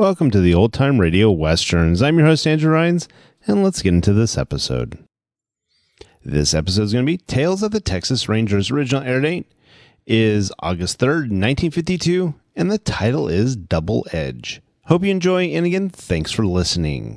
Welcome to the Old Time Radio Westerns. I'm your host, Andrew Rhynes, and let's get into this episode. This episode is going to be Tales of the Texas Rangers. Original air date is August 3rd, 1952, and the title is Double Edge. Hope you enjoy, and again, thanks for listening.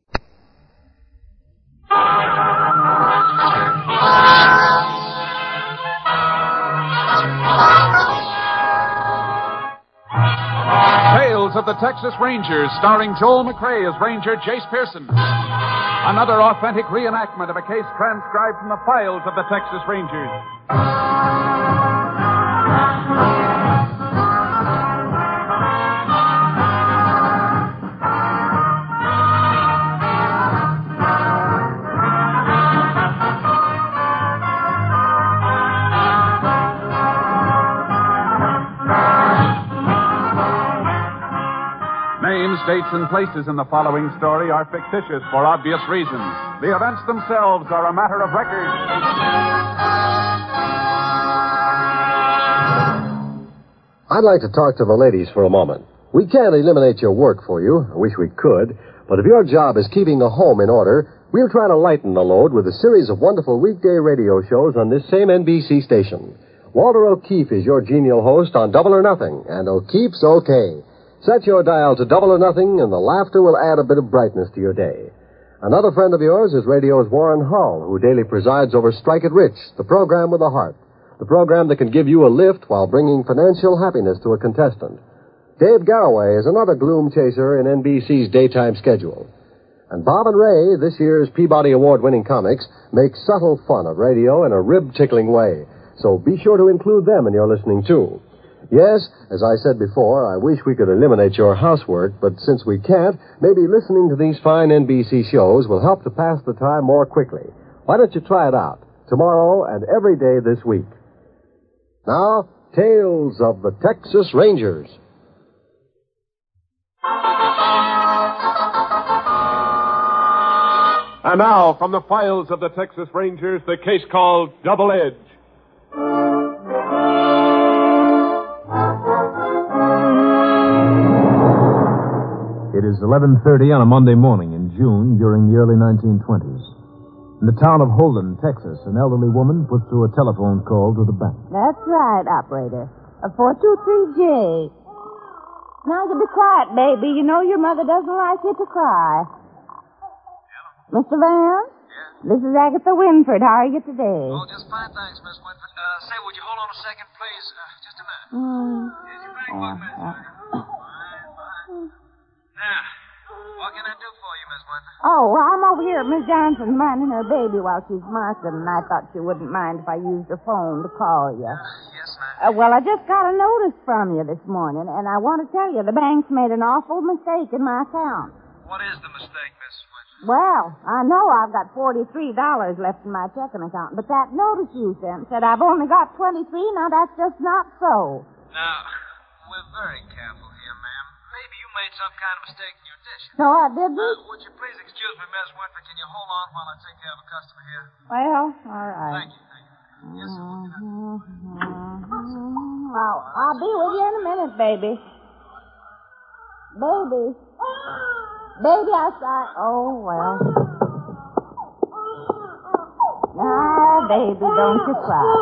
Tales of the Texas Rangers, starring Joel McCrea as Ranger Jace Pearson. Another authentic reenactment of a case transcribed from the files of the Texas Rangers. Names, dates, and places in the following story are fictitious for obvious reasons. The events themselves are a matter of record. I'd like to talk to the ladies for a moment. We can't eliminate your work for you. I wish we could. But if your job is keeping the home in order, we'll try to lighten the load with a series of wonderful weekday radio shows on this same NBC station. Walter O'Keefe is your genial host on Double or Nothing, and O'Keefe's okay. Set your dial to Double or Nothing, and the laughter will add a bit of brightness to your day. Another friend of yours is radio's Warren Hull, who daily presides over Strike It Rich, the program with a heart. The program that can give you a lift while bringing financial happiness to a contestant. Dave Garroway is another gloom chaser in NBC's daytime schedule. And Bob and Ray, this year's Peabody Award-winning comics, make subtle fun of radio in a rib-tickling way. So be sure to include them in your listening, too. Yes, as I said before, I wish we could eliminate your housework, but since we can't, maybe listening to these fine NBC shows will help to pass the time more quickly. Why don't you try it out, tomorrow and every day this week? Now, Tales of the Texas Rangers. And now, from the files of the Texas Rangers, the case called Double Edge. It is 11:30 on a Monday morning in June during the early 1920s. In the town of Holden, Texas, an elderly woman puts through a telephone call to the bank. That's right, operator. 423J. Now you be quiet, baby. You know your mother doesn't like you to cry. Mr. Vance? Yeah? This is Agatha Winford. How are you today? Oh, just fine, thanks, Miss Winford. Say, would you hold on a second, please? Just a minute. Here's your bank book, Miss Winford. Fine. Now, what can I do for you, Miss Winford? Oh, well, I'm over here at Miss Johnson's minding her baby while she's marking, and I thought she wouldn't mind if I used her phone to call you. Yes, ma'am. Well, I just got a notice from you this morning, and I want to tell you the bank's made an awful mistake in my account. What is the mistake, Miss Winford? Well, I know I've got $43 left in my checking account, but that notice you sent said I've only got 23. Now, that's just not so. Now, we're very careful here, ma'am. Maybe you made some kind of mistake in your addition. No, I didn't. Would you please excuse me, Miss Winford? Can you hold on while I take care of a customer here? Well, all right. Thank you. Yes, sir. What can I do? I'll be with you in a minute, baby. Baby. Baby, oh, well. Now, baby, don't you cry.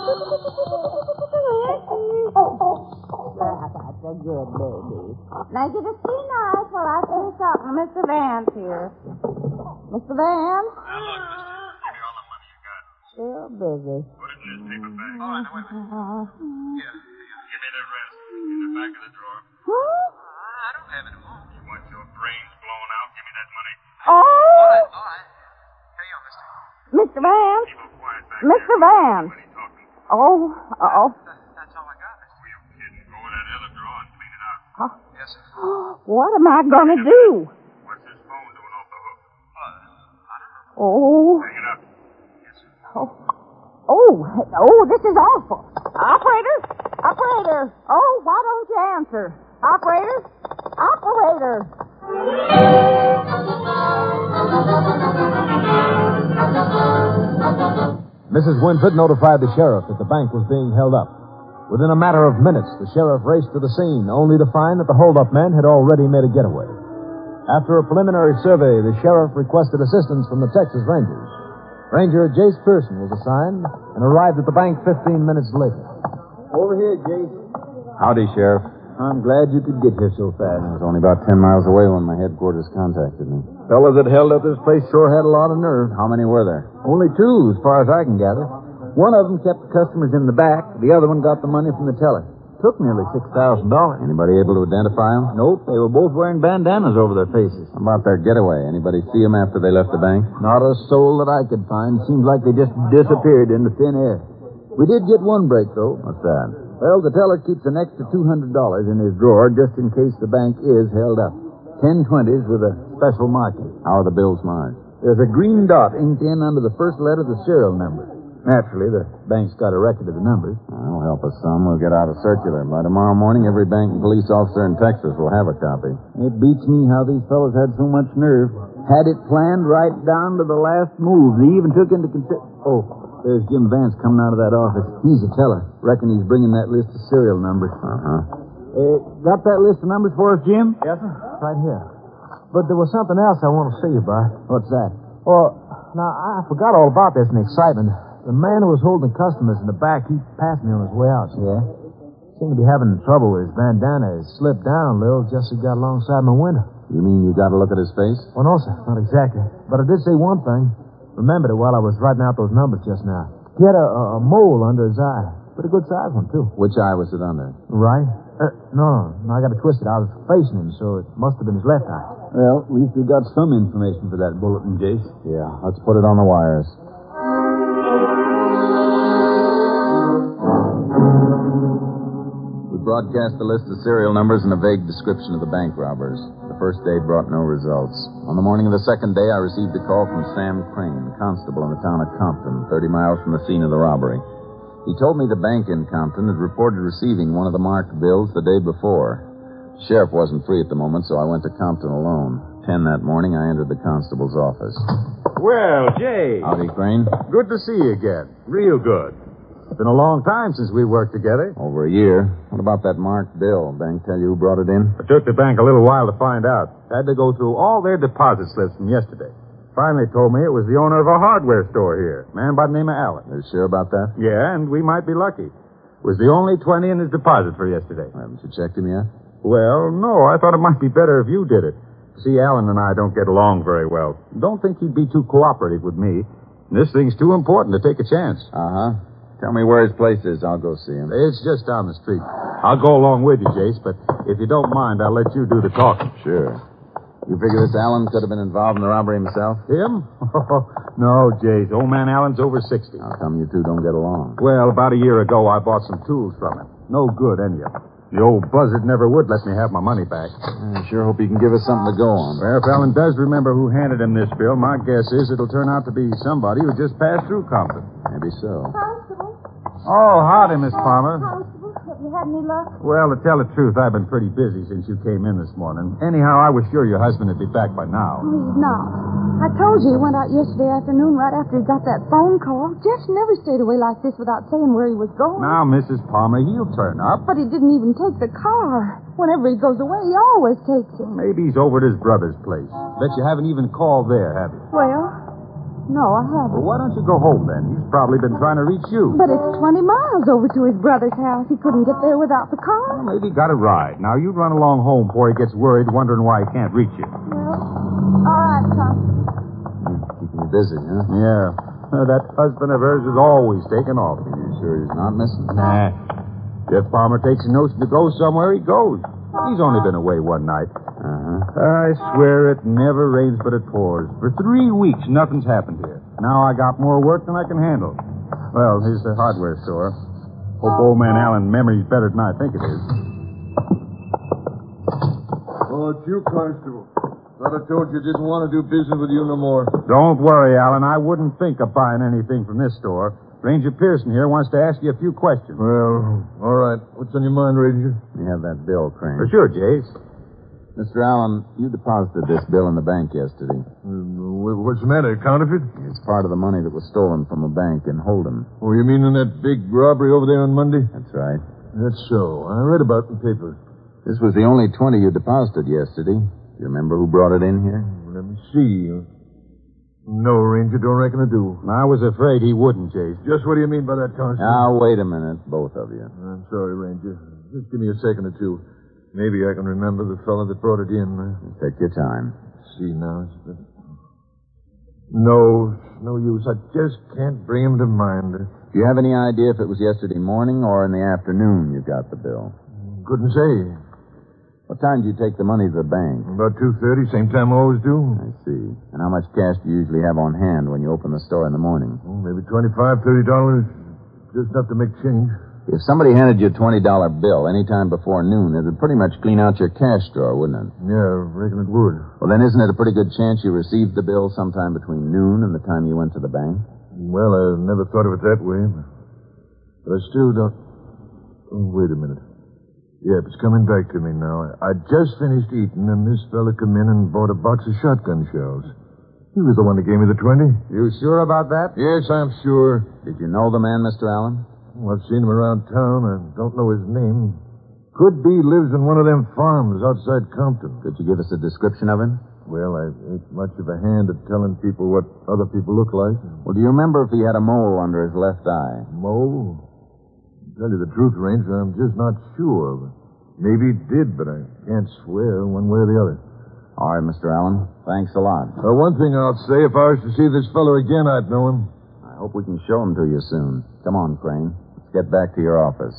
That's a good baby. Now, you just be nice while I finish talking to Mr. Vance here. Mr. Vance? Now, look, mister. Give me all the money you got. Still busy. Put it in this paper bag. All right, now, wait a minute. Here. Give me the rest. In the back of the drawer. I don't have any more. You want your brains blown out? Give me that money. Oh! All right. Carry on, mister. Mr. Vance? Keep it quiet back Mr. there. Vance? Nobody talking. Oh. That's all I got, mister. Who you kidding? Go in that other drawer and clean it out. Yes, sir. What am I going to do? What's this phone doing off the hook? I don't know. Oh. Hang it up. Yes, sir. Oh, this is awful. Operator? Oh, why don't you answer? Operator? Mrs. Winford notified the sheriff that the bank was being held up. Within a matter of minutes, the sheriff raced to the scene, only to find that the hold-up men had already made a getaway. After a preliminary survey, the sheriff requested assistance from the Texas Rangers. Ranger Jace Pearson was assigned and arrived at the bank 15 minutes later. Over here, Jace. Howdy, Sheriff. I'm glad you could get here so fast. I was only about 10 miles away when my headquarters contacted me. Fellas that held up this place sure had a lot of nerve. How many were there? Only two, as far as I can gather. One of them kept the customers in the back. The other one got the money from the teller. Took nearly $6,000. Anybody able to identify them? Nope, they were both wearing bandanas over their faces. How about their getaway? Anybody see them after they left the bank? Not a soul that I could find. Seems like they just disappeared into thin air. We did get one break, though. What's that? Well, the teller keeps an extra $200 in his drawer just in case the bank is held up. 10 20s with a special marking. How are the bills marked? There's a green dot inked in under the first letter of the serial number. Naturally, the bank's got a record of the numbers. That'll help us some. We'll get out a circular. By tomorrow morning, every bank and police officer in Texas will have a copy. It beats me how these fellows had so much nerve. Had it planned right down to the last move. They even took into consideration... Oh, there's Jim Vance coming out of that office. He's a teller. Reckon he's bringing that list of serial numbers. Got that list of numbers for us, Jim? Yes, sir. Right here. But there was something else I want to see you by. What's that? Well, now, I forgot all about this in the excitement. The man who was holding customers in the back, he passed me on his way out. Yeah? Seemed to be having trouble with his bandana. It slipped down a little just as he got alongside my window. You mean you got to look at his face? Well, no, sir. Not exactly. But I did say one thing. Remembered it while I was writing out those numbers just now. He had a mole under his eye. Pretty good-sized one, too. Which eye was it under? Right? No, I got it twisted. I was facing him, so it must have been his left eye. Well, at least we got some information for that bulletin, Jace. Yeah, let's put it on the wires. We broadcast the list of serial numbers and a vague description of the bank robbers. The first day brought no results. On the morning of the second day, I received a call from Sam Crane, constable in the town of Compton, 30 miles from the scene of the robbery. He told me the bank in Compton had reported receiving one of the marked bills the day before. The sheriff wasn't free at the moment, so I went to Compton alone. 10 that morning, I entered the constable's office. Well, Jay. Howdy, Crane. Good to see you again. Real good. It's been a long time since we worked together. Over a year. What about that marked bill? Bank tell you who brought it in? It took the bank a little while to find out. Had to go through all their deposit slips from yesterday. Finally told me it was the owner of a hardware store here, a man by the name of Allen. Are you sure about that? Yeah, and we might be lucky. It was the only 20 in his deposit for yesterday. Haven't you checked him yet? Well, no. I thought it might be better if you did it. See, Allen and I don't get along very well. Don't think he'd be too cooperative with me. This thing's too important to take a chance. Uh-huh. Tell me where his place is. I'll go see him. It's just down the street. I'll go along with you, Jace, but if you don't mind, I'll let you do the talking. Sure. You figure this Allen could have been involved in the robbery himself? Him? No, Jace. Old man Allen's over 60. How come you two don't get along? Well, about a year ago, I bought some tools from him. No good, any of them. The old buzzard never would let me have my money back. I sure hope he can give us something to go on. Well, if Allen does remember who handed him this bill, my guess is it'll turn out to be somebody who just passed through Compton. Maybe so. Constable? Oh, howdy, Miss Palmer. Constable, have you had any luck? Well, to tell the truth, I've been pretty busy since you came in this morning. Anyhow, I was sure your husband would be back by now. Oh, he's not. I told you he went out yesterday afternoon right after he got that phone call. Jeff never stayed away like this without saying where he was going. Now, Mrs. Palmer, he'll turn up. But he didn't even take the car. Whenever he goes away, he always takes it. Maybe he's over at his brother's place. Bet you haven't even called there, have you? Well, no, I haven't. Well, why don't you go home then? He's probably been trying to reach you. But it's 20 miles over to his brother's house. He couldn't get there without the car. Well, maybe he got a ride. Now, you run along home before he gets worried, wondering why he can't reach you. Well, all right, Constable. Keeping you busy, huh? Yeah. That husband of hers is always taking off. Are you sure he's not missing? Nah. Jeff Palmer takes a notion to go somewhere, he goes. He's only been away one night. Uh-huh. I swear it never rains but it pours. For 3 weeks, nothing's happened here. Now I got more work than I can handle. Well, here's the hardware store. Hope old man Allen's memory's better than I think it is. Oh, it's you, Constable. Thought I told you I didn't want to do business with you no more. Don't worry, Allen. I wouldn't think of buying anything from this store. Ranger Pearson here wants to ask you a few questions. Well, all right. What's on your mind, Ranger? You have that bill, Crane. Sure, Jace. Mr. Allen, you deposited this bill in the bank yesterday. What's the matter? Counterfeit? It's part of the money that was stolen from a bank in Holden. Oh, you mean in that big robbery over there on Monday? That's right. That's so. I read about it in the paper. This was the only 20 you deposited yesterday. Do you remember who brought it in here? Let me see. No, Ranger, don't reckon I do. I was afraid he wouldn't, Jace. Just what do you mean by that, Constable? Now, wait a minute, both of you. I'm sorry, Ranger. Just give me a second or two. Maybe I can remember the fellow that brought it in. Take your time. Let's see now. No, it's no use. I just can't bring him to mind. Do you have any idea if it was yesterday morning or in the afternoon you got the bill? Couldn't say. What time did you take the money to the bank? About 2:30, same time I always do. I see. And how much cash do you usually have on hand when you open the store in the morning? Maybe $25, $30. Just enough to make change. If somebody handed you a $20 bill any time before noon, it would pretty much clean out your cash drawer, wouldn't it? Yeah, I reckon it would. Well, then isn't it a pretty good chance you received the bill sometime between noon and the time you went to the bank? Well, I never thought of it that way. But I still don't... Oh, wait a minute. Yeah, it's coming back to me now. I just finished eating, and this fella come in and bought a box of shotgun shells. He was the one that gave me the 20. You sure about that? Yes, I'm sure. Did you know the man, Mr. Allen? Well, I've seen him around town. I don't know his name. Could be lives in one of them farms outside Compton. Could you give us a description of him? Well, I ain't much of a hand at telling people what other people look like. Well, do you remember if he had a mole under his left eye? Mole? To tell you the truth, Ranger, I'm just not sure. Maybe he did, but I can't swear one way or the other. All right, Mr. Allen. Thanks a lot. One thing I'll say, if I was to see this fellow again, I'd know him. I hope we can show him to you soon. Come on, Crane. Let's get back to your office.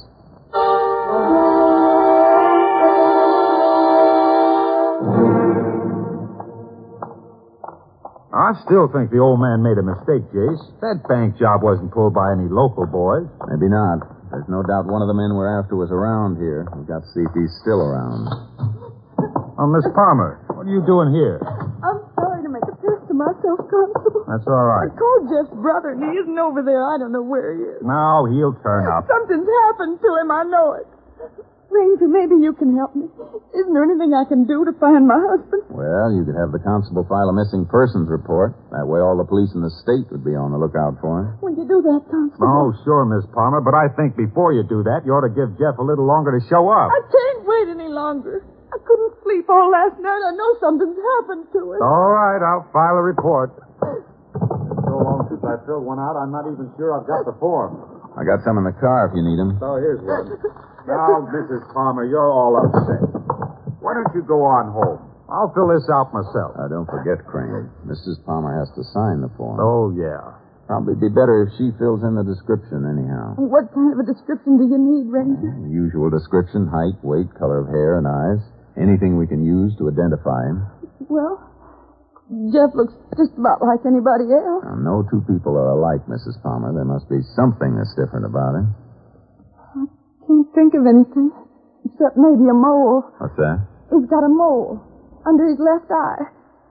I still think the old man made a mistake, Jace. That bank job wasn't pulled by any local boys. Maybe not. There's no doubt one of the men we're after was around here. We've got to see if he's still around. Oh, Miss Palmer, what are you doing here? I'm sorry to make a pest of myself, Constable. That's all right. I called Jeff's brother, and he isn't over there. I don't know where he is. No, he'll turn up. Something's happened to him. I know it. Ranger, maybe you can help me. Isn't there anything I can do to find my husband? Well, you could have the constable file a missing persons report. That way all the police in the state would be on the lookout for him. Will you do that, Constable? Oh, sure, Miss Palmer, but I think before you do that, you ought to give Jeff a little longer to show up. I can't wait any longer. I couldn't sleep all last night. I know something's happened to him. All right, I'll file a report. It's so long since I filled one out, I'm not even sure I've got the form. I got some in the car if you need them. So here's one. Now, Mrs. Palmer, you're all upset. Why don't you go on home? I'll fill this out myself. Don't forget, Crane. Mrs. Palmer has to sign the form. Oh, yeah. Probably be better if she fills in the description anyhow. What kind of a description do you need, Ranger? The usual description, height, weight, color of hair and eyes. Anything we can use to identify him. Well, Jeff looks just about like anybody else. Now, no two people are alike, Mrs. Palmer. There must be something that's different about him. I can't think of anything, except maybe a mole. What's that? He's got a mole under his left eye.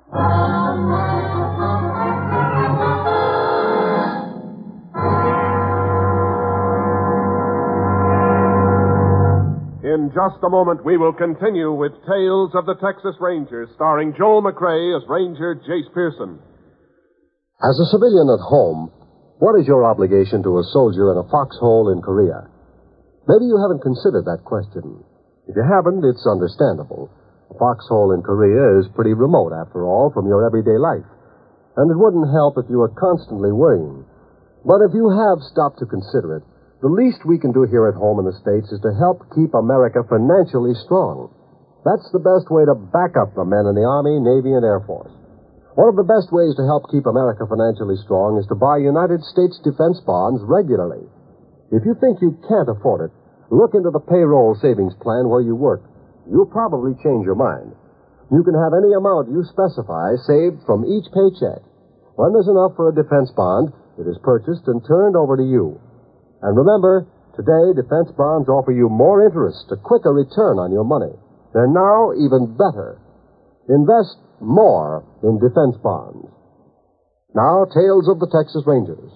In just a moment, we will continue with Tales of the Texas Rangers, starring Joel McRae as Ranger Jace Pearson. As a civilian at home, what is your obligation to a soldier in a foxhole in Korea? Maybe you haven't considered that question. If you haven't, it's understandable. A foxhole in Korea is pretty remote, after all, from your everyday life. And it wouldn't help if you were constantly worrying. But if you have stopped to consider it, the least we can do here at home in the States is to help keep America financially strong. That's the best way to back up the men in the Army, Navy, and Air Force. One of the best ways to help keep America financially strong is to buy United States defense bonds regularly. If you think you can't afford it, look into the payroll savings plan where you work. You'll probably change your mind. You can have any amount you specify saved from each paycheck. When there's enough for a defense bond, it is purchased and turned over to you. And remember, today defense bonds offer you more interest, a quicker return on your money. They're now even better. Invest more in defense bonds. Now, Tales of the Texas Rangers.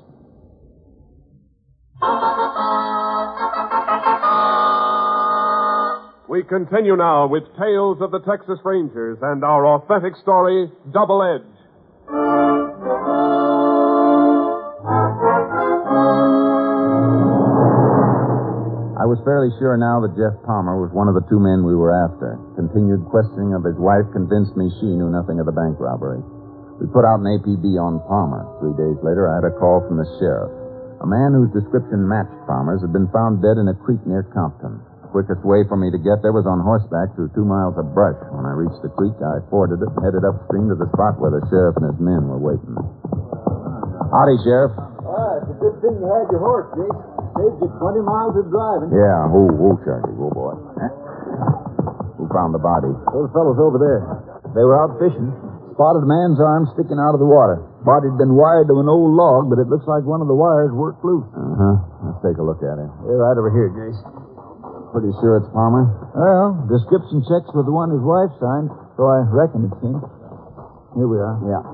We continue now with Tales of the Texas Rangers and our authentic story, Double Edge. I was fairly sure now that Jeff Palmer was one of the two men we were after. Continued questioning of his wife convinced me she knew nothing of the bank robbery. We put out an APB on Palmer. 3 days later, I had a call from the sheriff. A man whose description matched Palmer's had been found dead in a creek near Compton. The quickest way for me to get there was on horseback through 2 miles of brush. When I reached the creek, I forded it and headed upstream to the spot where the sheriff and his men were waiting. Howdy, Sheriff. It's a good thing you had your horse, Jake. Saved you 20 miles of driving. Yeah, who, Sharky? Who, boy? Huh? Who found the body? Those fellows over there. They were out fishing. Spotted a man's arm sticking out of the water. Body'd been wired to an old log, but it looks like one of the wires worked loose. Uh-huh. Let's take a look at it. They're right over here, Jace. Pretty sure it's Palmer? Well, description checks with the one his wife signed, so I reckon it's him. Here we are. Yeah.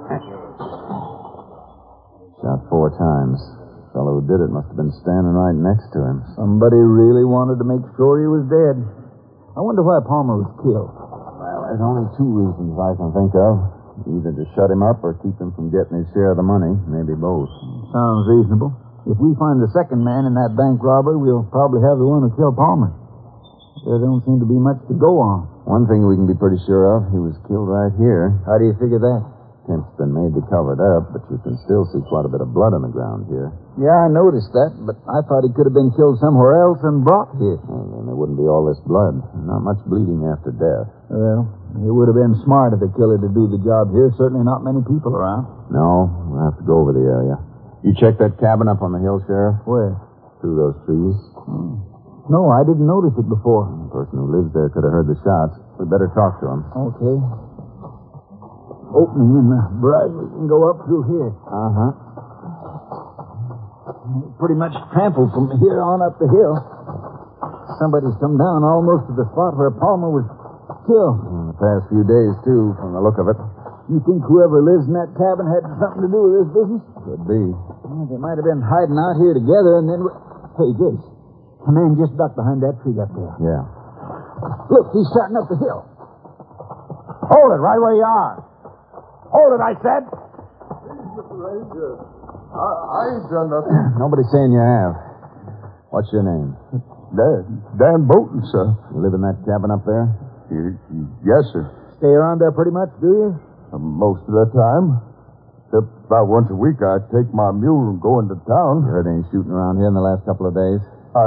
Shot 4 times. The fellow who did it must have been standing right next to him. Somebody really wanted to make sure he was dead. I wonder why Palmer was killed. Well, there's only 2 reasons I can think of. Either to shut him up or keep him from getting his share of the money. Maybe both. Sounds reasonable. If we find the second man in that bank robbery, we'll probably have the one who killed Palmer. There don't seem to be much to go on. One thing we can be pretty sure of, he was killed right here. How do you figure that? Tent's been made to cover it up, but you can still see quite a bit of blood on the ground here. Yeah, I noticed that, but I thought he could have been killed somewhere else and brought here. Well, then there wouldn't be all this blood. Not much bleeding after death. Well, it would have been smart of the killer to do the job here. Certainly not many people around. No, we'll have to go over the area. You checked that cabin up on the hill, Sheriff? Where? Through those trees. No, I didn't notice it before. The person who lives there could have heard the shots. We better talk to him. Okay. Opening in the brush. We can go up through here. Uh-huh. Pretty much trampled from here on up the hill. Somebody's come down almost to the spot where Palmer was killed. In the past few days, too, from the look of it. You think whoever lives in that cabin had something to do with this business? Could be. Well, they might have been hiding out here together and then... Hey, Jace. A man just ducked behind that tree up there. Yeah. Look, he's starting up the hill. Hold it right where you are. Hold it, I said. Mr. Ranger, I ain't done nothing. Nobody's saying you have. What's your name? Dan Bolton, sir. You live in that cabin up there? Yes, sir. Stay around there pretty much, do you? Most of the time. Except about once a week I take my mule and go into town. You heard any shooting around here in the last couple of days?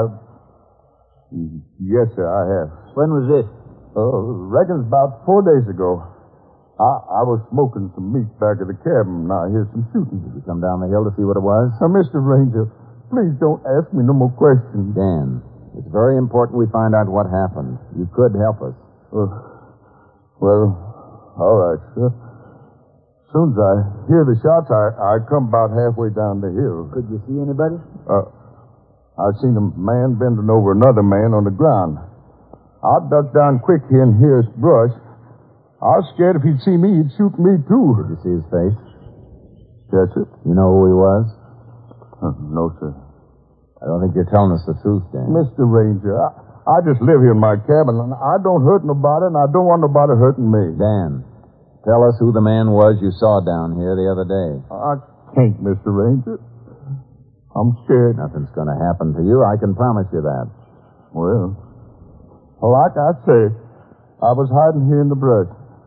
Yes, sir, I have. When was this? Reckon it's about 4 days ago. I was smoking some meat back at the cabin, and I hear some shooting. Did you come down the hill to see what it was? Mr. Ranger, please don't ask me no more questions. Dan, it's very important we find out what happened. You could help us. Well, all right, sir. As soon as I hear the shots, I come about halfway down the hill. Could you see anybody? I seen a man bending over another man on the ground. I ducked down quick here and here's brush. I was scared if he'd see me, he'd shoot me, too. Did you see his face? Yes, sir. You know who he was? No, sir. I don't think you're telling us the truth, Dan. Mr. Ranger, I just live here in my cabin, and I don't hurt nobody, and I don't want nobody hurting me. Dan, tell us who the man was you saw down here the other day. I can't, Mr. Ranger. I'm scared. Nothing's going to happen to you. I can promise you that. Well, like I say, I was hiding here in the brush.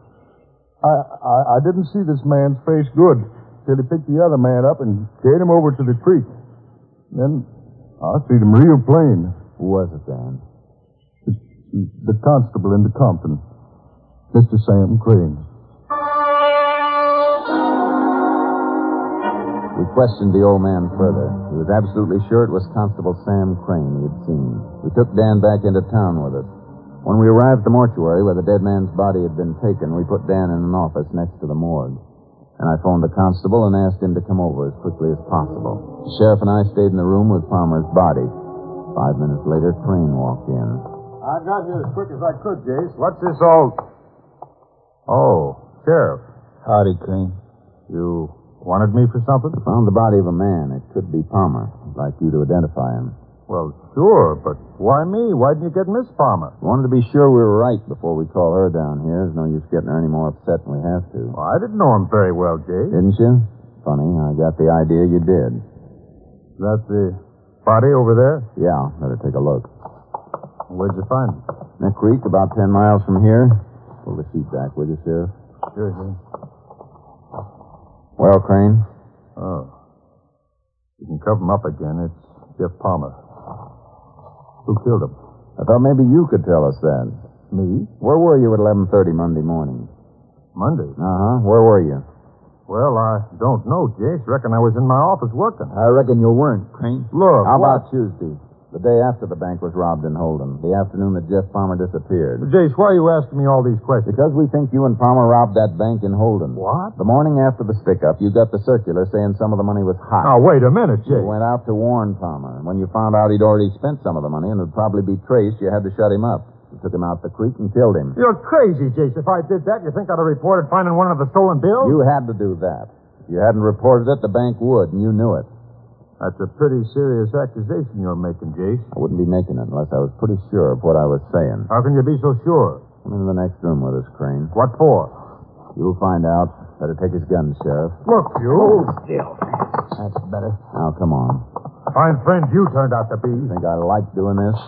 I didn't see this man's face good till he picked the other man up and carried him over to the creek. Then I see him real plain. Who was it, Dan? The constable in the Compton, Mr. Sam Crane. We questioned the old man further. He was absolutely sure it was Constable Sam Crane he had seen. We took Dan back into town with us. When we arrived at the mortuary where the dead man's body had been taken, we put Dan in an office next to the morgue. And I phoned the constable and asked him to come over as quickly as possible. The sheriff and I stayed in the room with Palmer's body. 5 minutes later, Crane walked in. I got here as quick as I could, Jace. What's this all... Oh, Sheriff. Howdy, Crane. You wanted me for something? I found the body of a man. It could be Palmer. I'd like you to identify him. Well, sure, but why me? Why didn't you get Miss Palmer? Wanted to be sure we were right before we call her down here. There's no use getting her any more upset than we have to. Well, I didn't know him very well, Jay. Didn't you? Funny, I got the idea you did. Is that the body over there? Yeah, better take a look. Where'd you find him? In a creek about 10 miles from here. Pull the sheet back, will you, Sheriff? Sure, Jay. Well, Crane? Oh. You can cover him up again. It's Jeff Palmer. Who killed him? I thought maybe you could tell us that. Me? Where were you at 11:30 Monday morning? Monday? Uh-huh. Where were you? Well, I don't know, Jace. Reckon I was in my office working. I reckon you weren't, Crane. Look, How what? about Tuesday? The day after the bank was robbed in Holden. The afternoon that Jeff Palmer disappeared. Jace, why are you asking me all these questions? Because we think you and Palmer robbed that bank in Holden. What? The morning after the stick-up, you got the circular saying some of the money was hot. Now, wait a minute, You Jace. went out to warn Palmer. When you found out he'd already spent some of the money and would probably be traced, you had to shut him up. You took him out the creek and killed him. You're crazy, Jace. If I did that, you think I'd have reported finding one of the stolen bills? You had to do that. If you hadn't reported it, the bank would, and you knew it. That's a pretty serious accusation you're making, Jace. I wouldn't be making it unless I was pretty sure of what I was saying. How can you be so sure? Come into the next room with us, Crane. What for? You'll find out. Better take his gun, Sheriff. Look, you. Hold still. That's better. Now, come on. Fine friend you turned out to be. Think I like doing this?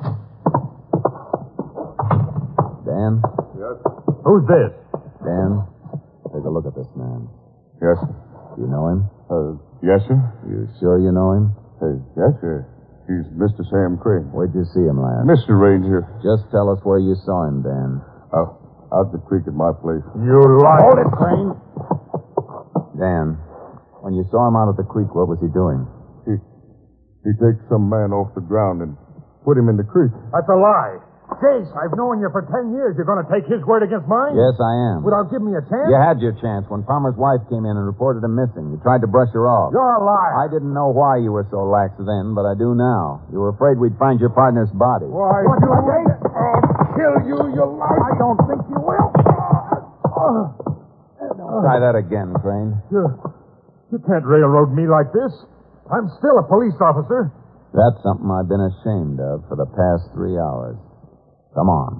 Dan? Yes. Who's this? Dan, take a look at this man. Yes, You know him? yes, sir. You sure you know him? Yes, sir. He's Mr. Sam Crane. Where'd you see him last? Mr. Ranger. Just tell us where you saw him, Dan. Out the creek at my place. You lie. Hold it, Crane. Dan, when you saw him out at the creek, what was he doing? He takes some man off the ground and put him in the creek. That's a lie. Jace, I've known you for 10 years. You're going to take his word against mine? Yes, I am. Without giving me a chance? You had your chance when Palmer's wife came in and reported him missing. You tried to brush her off. You're a liar. I didn't know why you were so lax then, but I do now. You were afraid we'd find your partner's body. Why, Jace? I'll kill you, you liar. I don't think you will. Try that again, Crane. You can't railroad me like this. I'm still a police officer. That's something I've been ashamed of for the past 3 hours. Come on.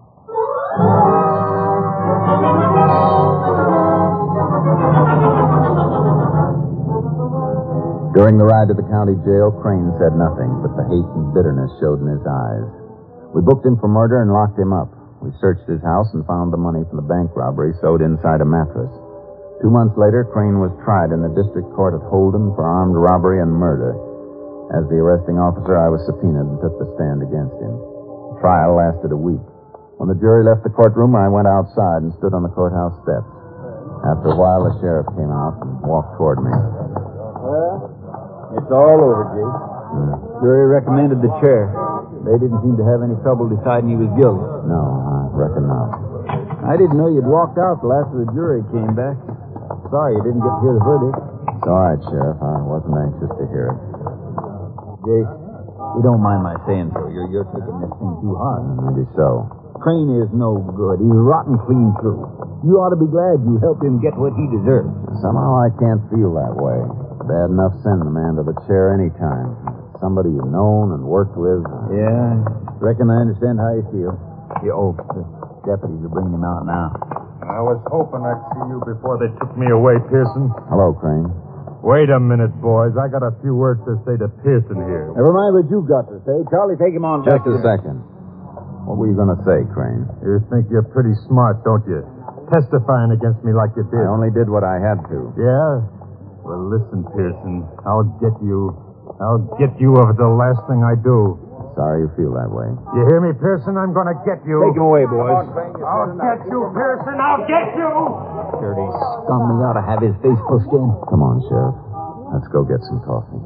During the ride to the county jail, Crane said nothing, but the hate and bitterness showed in his eyes. We booked him for murder and locked him up. We searched his house and found the money from the bank robbery sewed inside a mattress. 2 months later, Crane was tried in the district court at Holden for armed robbery and murder. As the arresting officer, I was subpoenaed and took the stand against him. The trial lasted a week. When the jury left the courtroom, I went outside and stood on the courthouse steps. After a while, the sheriff came out and walked toward me. Well, it's all over, Jace. Jury recommended the chair. They didn't seem to have any trouble deciding he was guilty. No, I reckon not. I didn't know you'd walked out till after the jury came back. Sorry you didn't get to hear the verdict. It's all right, Sheriff. I wasn't anxious to hear it. Jace, you don't mind my saying so. You're taking this thing too hard. Maybe so. Crane is no good. He's rotten clean through. You ought to be glad you helped him get what he deserves. Somehow I can't feel that way. Bad enough send the man to the chair any time. Somebody you've known and worked with. Yeah, reckon I understand how you feel. The deputies are bringing him out now. I was hoping I'd see you before they took me away, Pearson. Hello, Crane. Wait a minute, boys. I got a few words to say to Pearson here. Never mind what you got to say. Charlie, take him on Just back. a second. What were you going to say, Crane? You think you're pretty smart, don't you? Testifying against me like you did. I only did what I had to. Yeah? Well, listen, Pearson. I'll get you. I'll get you if it's the last thing I do. Sorry you feel that way. You hear me, Pearson? I'm going to get you. Take him away, boys. I'll get you, Pearson. I'll get you. Dirty scum. He ought to have his face pushed in. Come on, Sheriff. Let's go get some coffee.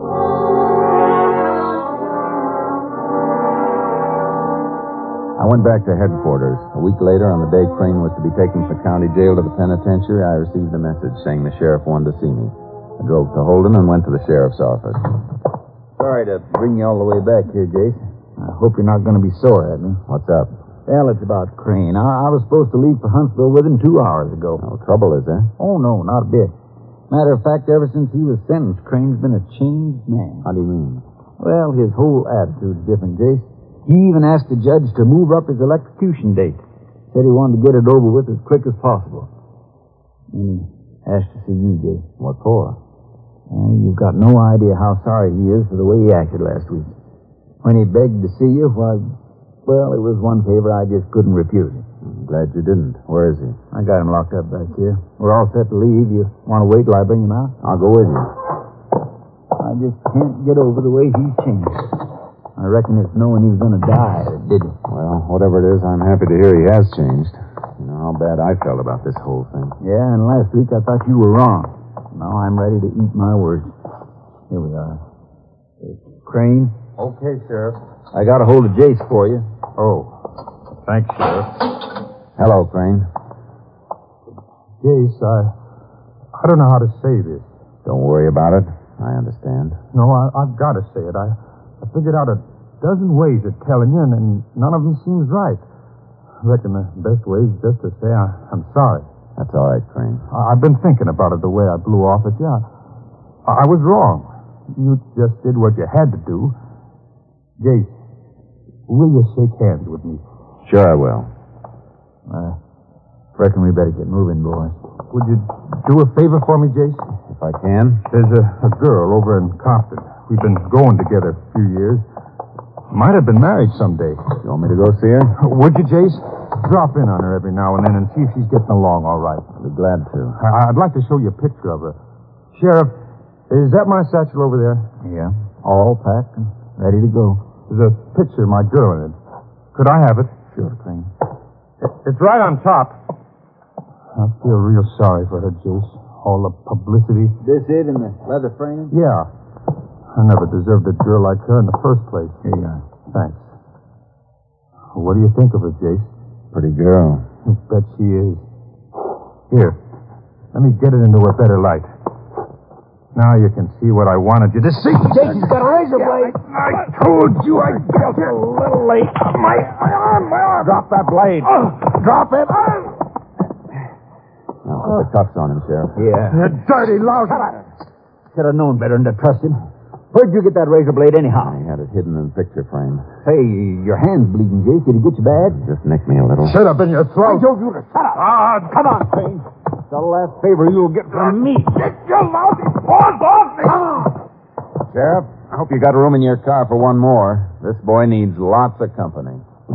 I went back to headquarters. A week later, on the day Crane was to be taken from the county jail to the penitentiary, I received a message saying the sheriff wanted to see me. I drove to Holden and went to the sheriff's office. Sorry to bring you all the way back here, Jace. I hope you're not going to be sore at me. What's up? Well, it's about Crane. I was supposed to leave for Huntsville with him 2 hours ago. No trouble, is there? Oh, no, not a bit. Matter of fact, ever since he was sentenced, Crane's been a changed man. How do you mean? Well, his whole attitude's different, Jace. He even asked the judge to move up his electrocution date. Said he wanted to get it over with as quick as possible. And he asked to see you, Jace. What for? You've got no idea how sorry he is for the way he acted last week. When he begged to see you, why, Well, it was one favor I just couldn't refuse him. I'm glad you didn't. Where is he? I got him locked up back here. We're all set to leave. You want to wait till I bring him out? I'll go with you. I just can't get over the way he's changed. I reckon it's knowing he's going to die that did it. Well, whatever it is, I'm happy to hear he has changed. You know how bad I felt about this whole thing. Yeah, and last week I thought you were wrong. Now I'm ready to eat my words. Here we are. Crane? Okay, Sheriff. I got a hold of Jace for you. Oh, thanks, Sheriff. Hello, Crane. Jace, I don't know how to say this. Don't worry about it. I understand. No, I've got to say it. I figured out a dozen ways of telling you, and none of them seems right. I reckon the best way is just to say I'm sorry. That's all right, Crane. I've been thinking about it the way I blew off at you. I was wrong. You just did what you had to do. Jace, will you shake hands with me? Sure I will. I reckon we better get moving, boys. Would you do a favor for me, Jace? If I can. There's a girl over in Compton. We've been going together a few years. Might have been married someday. You want me to go see her? Would you, Jace? Drop in on her every now and then and see if she's getting along all right. I'll be glad to. I'd like to show you a picture of her. Sheriff, is that my satchel over there? Yeah, all packed and ready to go. There's a picture of my girl in it. Could I have it? Sure, Crane. It's right on top. I feel real sorry for her, Jace. All the publicity. This it in the leather frame? Yeah. I never deserved a girl like her in the first place. Here you are. Thanks. What do you think of her, Jace? Pretty girl. I bet she is. Here, let me get it into a better light. Now you can see what I wanted you to see. Jason's got a razor blade. I told you I'd get you a little late. My arm. Drop that blade. Drop it. Now, put the cuffs on him, Sheriff. Yeah. You dirty lousy. Should have known better than to trust him. Where'd you get that razor blade anyhow? He had it hidden in the picture frame. Hey, your hand's bleeding, Jace. Did he get you bad? Just nicked me a little. Should have been your throat. I told you to shut up. Come on, Crane. It's the last favor you'll get from me. Get your lousy paws off me. Sheriff, I hope you got room in your car for one more. This boy needs lots of company.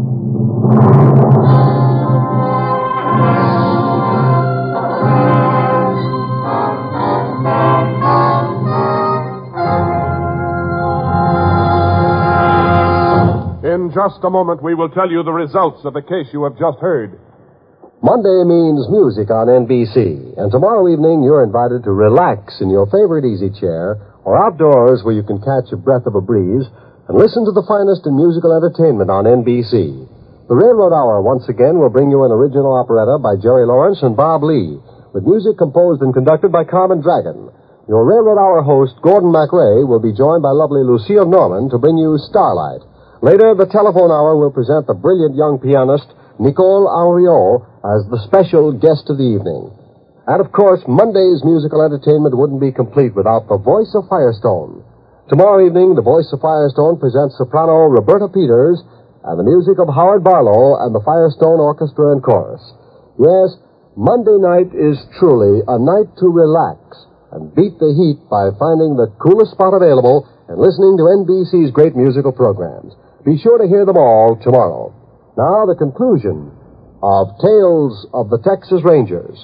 In just a moment, we will tell you the results of the case you have just heard. Monday means music on NBC, and tomorrow evening you're invited to relax in your favorite easy chair or outdoors where you can catch a breath of a breeze and listen to the finest in musical entertainment on NBC. The Railroad Hour once again will bring you an original operetta by Jerry Lawrence and Bob Lee, with music composed and conducted by Carmen Dragon. Your Railroad Hour host, Gordon MacRae, will be joined by lovely Lucille Norman to bring you Starlight. Later, the Telephone Hour will present the brilliant young pianist Nicole Auriot as the special guest of the evening. And, of course, Monday's musical entertainment wouldn't be complete without the Voice of Firestone. Tomorrow evening, the Voice of Firestone presents soprano Roberta Peters and the music of Howard Barlow and the Firestone Orchestra and Chorus. Yes, Monday night is truly a night to relax and beat the heat by finding the coolest spot available and listening to NBC's great musical programs. Be sure to hear them all tomorrow. Now, the conclusion of Tales of the Texas Rangers.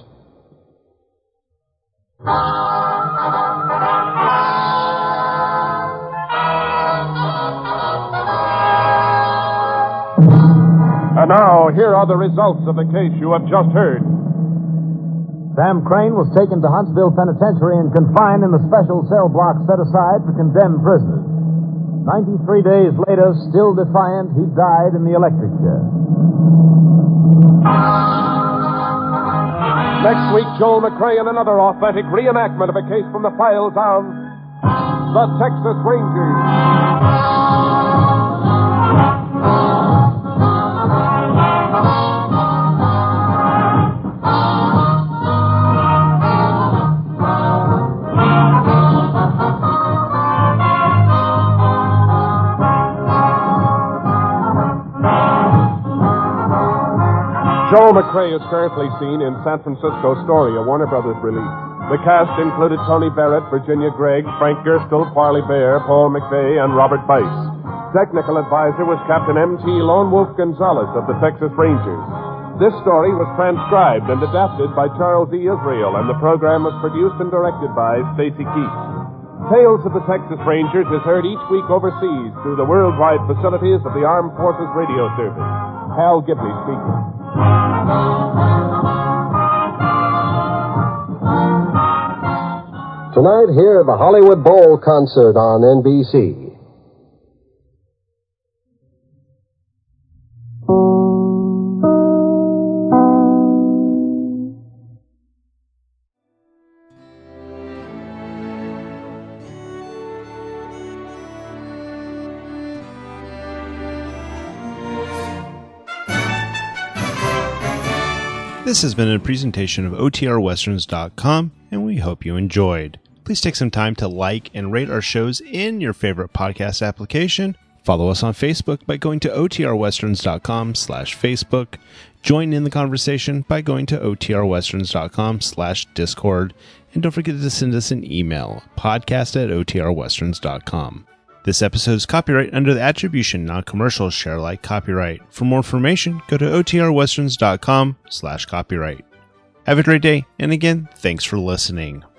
And now, here are the results of the case you have just heard. Sam Crane was taken to Huntsville Penitentiary and confined in the special cell block set aside for condemned prisoners. 93 days later, still defiant, he died in the electric chair. Next week, Joel McRae in another authentic reenactment of a case from the files of the Texas Rangers. Joel McRae is currently seen in San Francisco Story, a Warner Brothers release. The cast included Tony Barrett, Virginia Gregg, Frank Gerstle, Parley Bear, Paul McVeigh, and Robert Bice. Technical advisor was Captain M.T. Lone Wolf Gonzalez of the Texas Rangers. This story was transcribed and adapted by Charles E. Israel, and the program was produced and directed by Stacy Keats. Tales of the Texas Rangers is heard each week overseas through the worldwide facilities of the Armed Forces Radio Service. Hal Gibley speaking. Tonight, hear the Hollywood Bowl concert on NBC. This has been a presentation of OTRWesterns.com, and we hope you enjoyed. Please take some time to like and rate our shows in your favorite podcast application. Follow us on Facebook by going to OTRWesterns.com/Facebook. Join in the conversation by going to OTRWesterns.com/Discord. And don't forget to send us an email, podcast@OTRWesterns.com. This episode is copyright under the Attribution Non-Commercial Share Alike copyright. For more information, go to OTRWesterns.com/copyright. Have a great day, and again, thanks for listening.